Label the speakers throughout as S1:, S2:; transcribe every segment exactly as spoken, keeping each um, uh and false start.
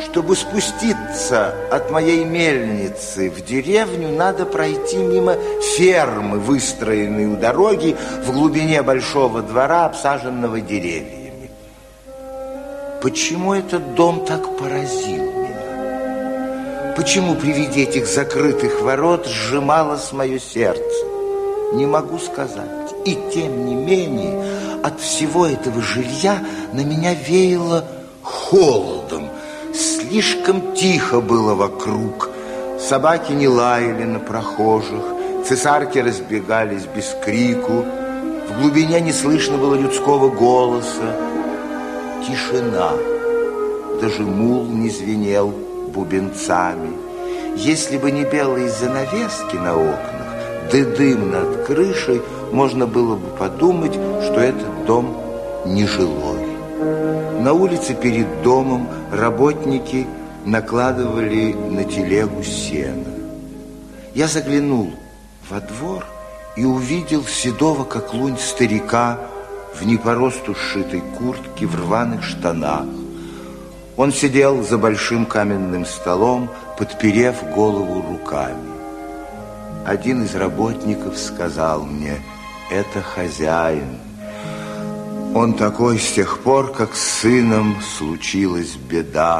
S1: Чтобы спуститься от моей мельницы в деревню, надо пройти мимо фермы, выстроенной у дороги в глубине большого двора, обсаженного деревьями. Почему этот дом так поразил меня? Почему при виде этих закрытых ворот сжималось мое сердце? Не могу сказать. И тем не менее, от всего этого жилья на меня веяло холодом. Слишком тихо было вокруг. Собаки не лаяли на прохожих, цесарки разбегались без крику, в глубине не слышно было людского голоса. Тишина. Даже мул не звенел бубенцами. Если бы не белые занавески на окнах, да дым над крышей, можно было бы подумать, что этот дом нежилой. На улице перед домом работники накладывали на телегу сено. Я заглянул во двор и увидел седого, как лунь, старика в не по росту сшитой куртке, в рваных штанах. Он сидел за большим каменным столом, подперев голову руками. Один из работников сказал мне: «Это хозяин. Он такой с тех пор, как с сыном случилась беда».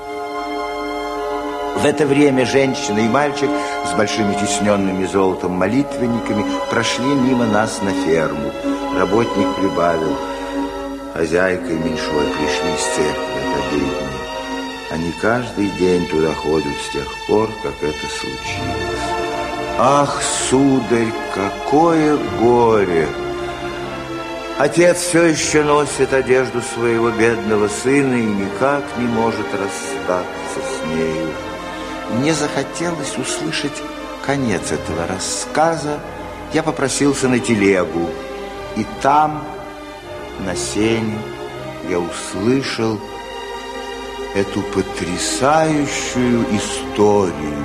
S1: В это время женщина и мальчик с большими тисненными золотом молитвенниками прошли мимо нас на ферму. Работник прибавил: «Хозяйка и меньшой пришли с церкви от обедни. Они каждый день туда ходят с тех пор, как это случилось». Ах, сударь, какое горе! Отец все еще носит одежду своего бедного сына и никак не может расстаться с нею. Мне захотелось услышать конец этого рассказа. Я попросился на телегу, и там, на сене, я услышал эту потрясающую историю.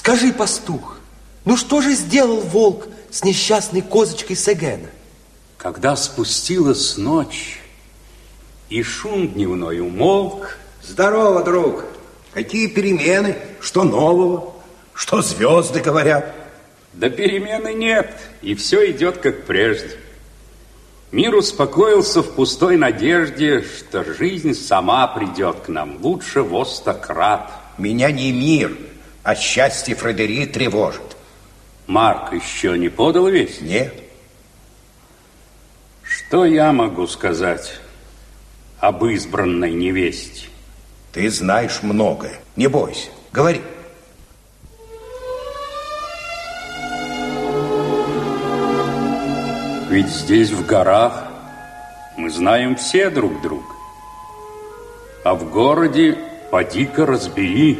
S2: Скажи, пастух, ну что же сделал волк с несчастной козочкой Сегена?
S3: Когда спустилась ночь, и шум дневной умолк...
S4: Здорово, друг. Какие перемены? Что нового? Что звезды говорят?
S3: Да перемены нет, и все идет как прежде. Мир успокоился в пустой надежде, что жизнь сама придет к нам лучше во сто крат.
S4: Меня не мир, а счастье Фредери тревожит.
S3: Марк еще не подал весть?
S4: Нет.
S3: Что я могу сказать об избранной невесте?
S4: Ты знаешь многое. Не бойся, говори.
S3: Ведь здесь, в горах, мы знаем все друг друга. А в городе поди-ка разбери.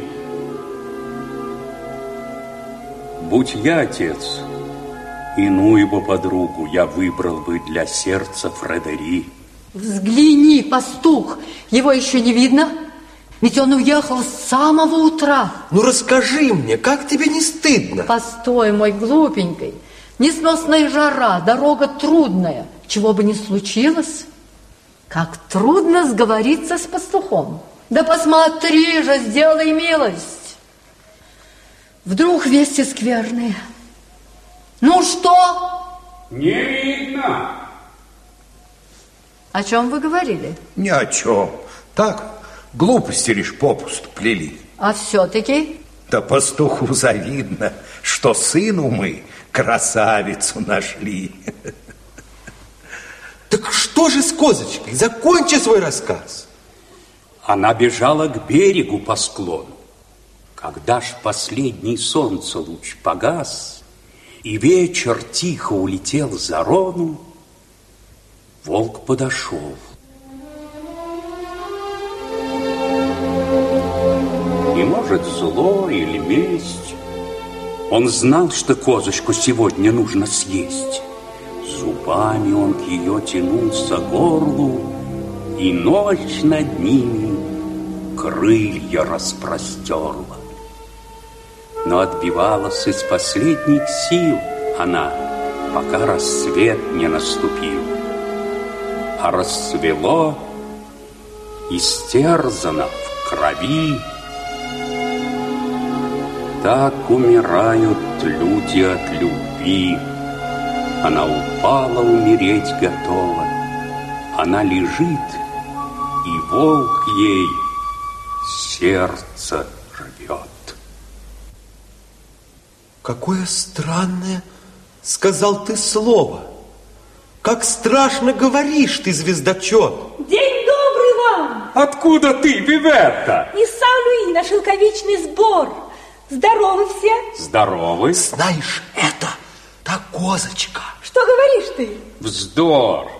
S3: Будь я отец, иную бы подругу я выбрал бы для сердца Фредери.
S5: Взгляни, пастух, его еще не видно? Ведь он уехал с самого утра.
S2: Ну расскажи мне, как тебе не стыдно?
S5: Постой, мой глупенький. Несносная жара, дорога трудная. Чего бы ни случилось, как трудно сговориться с пастухом. Да посмотри же, сделай милость. Вдруг вести скверные. Ну что?
S3: Не видно.
S5: О чем вы говорили?
S4: Ни о чем. Так, глупости лишь попусту плели.
S5: А все-таки?
S4: Да пастуху завидно, что сыну мы красавицу нашли.
S2: Так что же с козочкой? Закончи свой рассказ.
S3: Она бежала к берегу по склону. Когда ж последний солнце луч погас, и вечер тихо улетел за рону, волк подошел. И, может, зло или месть, он знал, что козочку сегодня нужно съесть. Зубами он к ее тянулся горлу, и ночь над ними крылья распростерла. Но отбивалась из последних сил она, пока рассвет не наступил. А рассвело, истерзано в крови. Так умирают люди от любви. Она упала, умереть готова. Она лежит, и волк ей сердце рвет.
S2: Какое странное, сказал ты слово. Как страшно говоришь ты, звездочет.
S6: День добрый вам!
S3: Откуда ты, Виветта?
S6: Из Сан-Луи на шелковичный сбор. Здоровы все?
S3: Здоровы.
S2: Знаешь, это та козочка.
S6: Что говоришь ты?
S3: Вздор.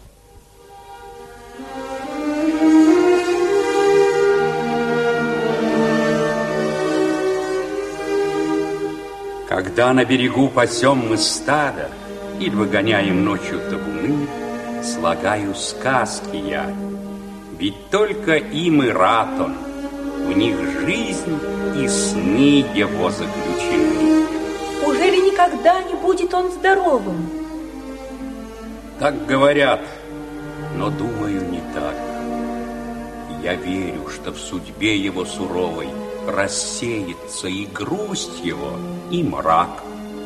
S3: Когда на берегу пасем мы стадо или выгоняем ночью табуны, слагаю сказки я, ведь только им и рад он, в них жизнь и сны его заключены.
S6: Уже ли никогда не будет он здоровым?
S3: Так говорят, но думаю не так. Я верю, что в судьбе его суровой рассеется и грусть его, и мрак.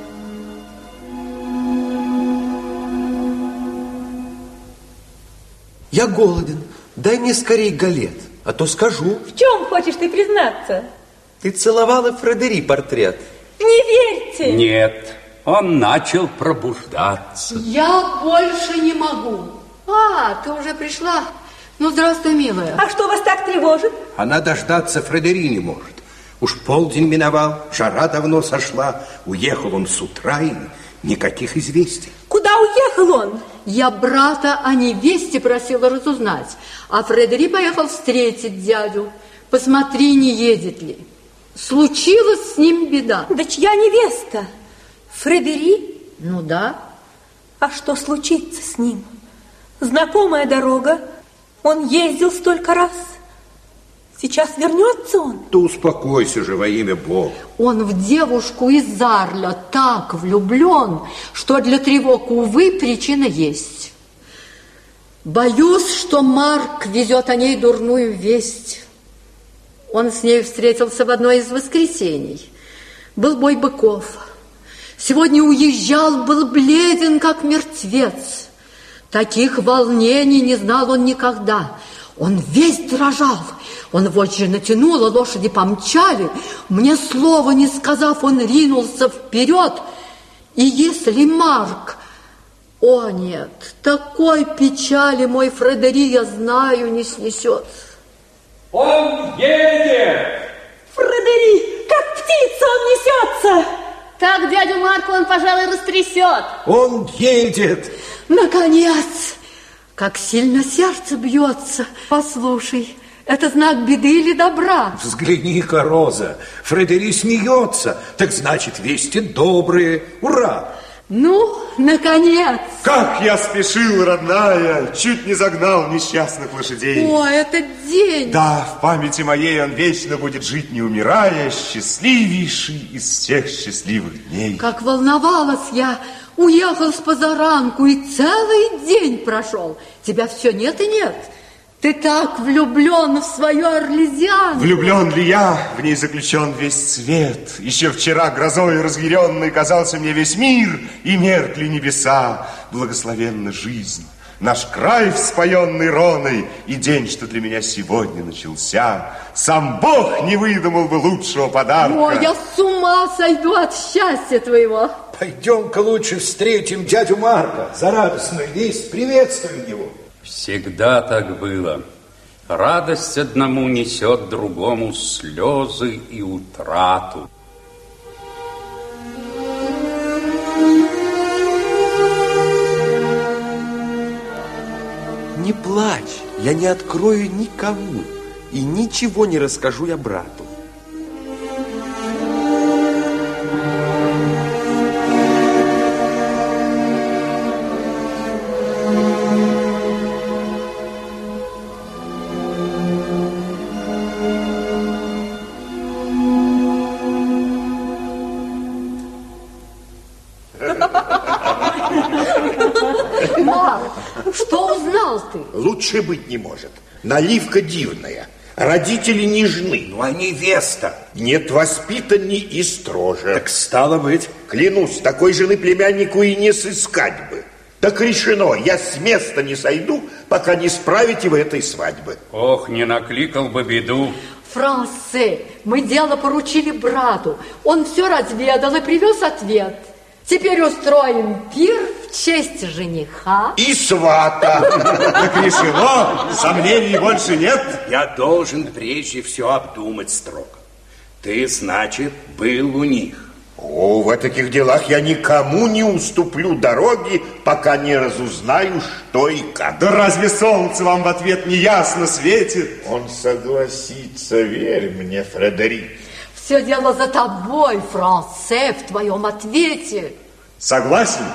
S2: Я голоден. Дай мне скорее галет, а то скажу.
S6: В чем хочешь ты признаться?
S2: Ты целовала Фредери портрет.
S6: Не верьте!
S3: Нет, он начал пробуждаться.
S5: Я больше не могу. А, ты уже пришла? Ну, здравствуй, милая.
S6: А что вас так тревожит?
S4: Она дождаться Фредери не может. Уж полдень миновал, жара давно сошла. Уехал он с утра, и никаких известий.
S6: Куда уехал он?
S5: Я брата о невесте просила разузнать, а Фредери поехал встретить дядю. Посмотри, не едет ли. Случилась с ним беда.
S6: Да чья невеста? Фредери?
S5: Ну да.
S6: А что случится с ним? Знакомая дорога. Он ездил столько раз. Сейчас вернется он.
S4: Да успокойся же во имя Бога.
S5: Он в девушку из Арля так влюблен, что для тревог, увы, причина есть. Боюсь, что Марк везет о ней дурную весть. Он с ней встретился в одно из воскресений. Был бой быков. Сегодня уезжал, был бледен, как мертвец. Таких волнений не знал он никогда. Он весь дрожал. Он вожжи натянул, а лошади помчали. Мне слова не сказав, он ринулся вперед. И если Марк... О, нет, такой печали мой Фредери, я знаю, не снесет.
S3: Он едет!
S6: Фредери, как птица он несется!
S7: Так дядю Марку он, пожалуй, растрясет.
S4: Он едет!
S5: Наконец! Как сильно сердце бьется. Послушай, это знак беды или добра?
S4: Взгляни-ка, Роза, Фредери смеется. Так значит, вести добрые. Ура!
S5: Ну, наконец!
S2: Как я спешил, родная, чуть не загнал несчастных лошадей.
S5: О, этот день!
S2: Да, в памяти моей он вечно будет жить, не умирая, счастливейший из всех счастливых дней.
S5: Как волновалась я! Уехал с позаранку и целый день прошел. Тебя все нет и нет. Ты так влюблен в свою Орлезианку.
S2: Влюблен ли я? В ней заключен весь свет. Еще вчера грозой разъяренной казался мне весь мир, и меркли небеса. Благословенна жизнь. Наш край, вспоенный роной, и день, что для меня сегодня начался. Сам Бог не выдумал бы лучшего подарка.
S5: О, я с ума сойду от счастья твоего.
S4: Пойдем-ка лучше встретим дядю Марка. За радостную весть приветствуем его.
S3: Всегда так было. Радость одному несет другому слезы и утрату.
S2: Не плачь, я не открою никому и ничего не расскажу я брату.
S5: Что узнал ты?
S4: Лучше быть не может. Наливка дивная. Родители нежны.
S8: Ну, а невеста?
S4: Нет воспитанней и строже.
S8: Так стало быть.
S4: Клянусь, такой жены племяннику и не сыскать бы. Так решено, я с места не сойду, пока не справите вы этой свадьбы.
S3: Ох, не накликал бы беду.
S5: Франце, мы дело поручили брату. Он все разведал и привез ответ. Теперь устроим пир в честь жениха.
S4: И свата.
S2: Так решено, сомнений больше нет.
S8: Я должен прежде все обдумать строго. Ты, значит, был у них.
S4: О, в таких делах я никому не уступлю дороги, пока не разузнаю, что и как.
S2: Да разве солнце вам в ответ не ясно светит?
S4: Он согласится, верь мне, Фредери.
S5: Все дело за тобой, Франце, в твоем ответе.
S2: Согласен?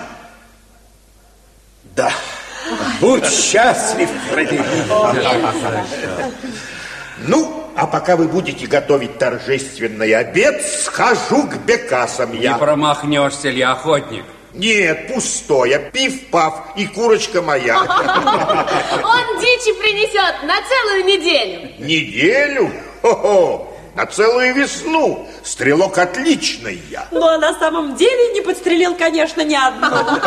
S8: Да. Будь счастлив, Фредери.
S4: Ну, а пока вы будете готовить торжественный обед, схожу к бекасам я.
S3: Не промахнешься ли, охотник?
S4: Нет, пустое, пиф-паф и курочка моя.
S7: Он дичи принесет на целую неделю.
S4: Неделю? Хо-хо, на целую весну. Стрелок отличный я.
S6: Ну, а на самом деле не подстрелил, конечно, ни одну.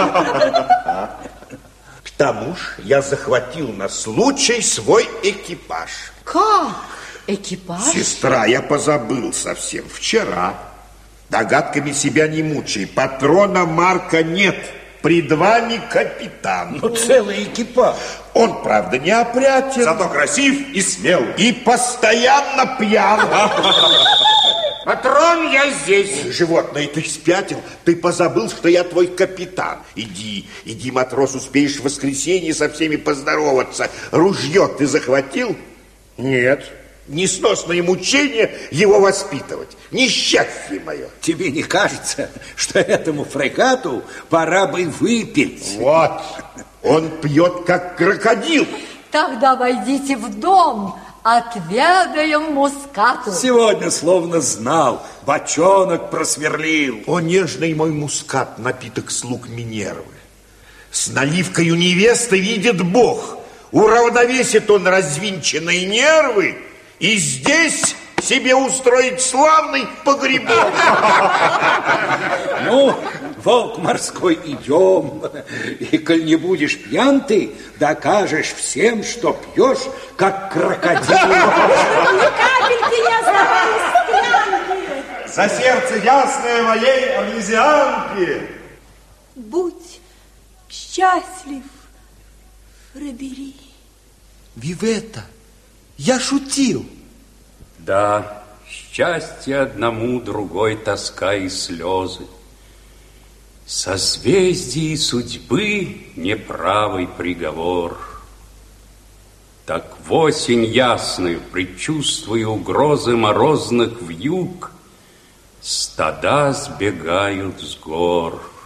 S4: К тому ж я захватил на случай свой экипаж.
S5: Как? Экипаж?
S4: Сестра, я позабыл совсем. Вчера. Догадками себя не мучай. Патрона Марка нет. Пред вами капитан.
S8: Ну, целый экипаж.
S4: Он, правда, не опрятен.
S2: Зато красив и смел.
S4: И постоянно пьян.
S8: Патрон, я здесь.
S4: Животное, ты спятил? Ты позабыл, что я твой капитан. Иди, иди, матрос, успеешь в воскресенье со всеми поздороваться. Ружье ты захватил? Нет. Несносное мучение его воспитывать. Несчастье мое.
S8: Тебе не кажется, что этому фрегату пора бы выпить?
S4: Вот, он пьет, как крокодил.
S5: Тогда войдите в дом, отведаем мускату.
S8: Сегодня словно знал, бочонок просверлил.
S4: О, нежный мой мускат, напиток слуг Минервы. С наливкою невесты видит Бог. Уравновесит он развинченные нервы и здесь себе устроить славный погребок.
S8: Ну, волк морской, идем. И коль не будешь пьян ты, докажешь всем, что пьешь, как крокодил.
S6: Ни капельки не оставалось.
S2: За сердце ясное моей амнезианки.
S6: Будь счастлив, Фребери.
S9: Вивета, я шутил.
S3: Да, счастье одному, другой тоска и слезы. Созвездий судьбы неправый приговор. Так в осень ясную, предчувствуя угрозы морозных вьюг, стада сбегают с гор.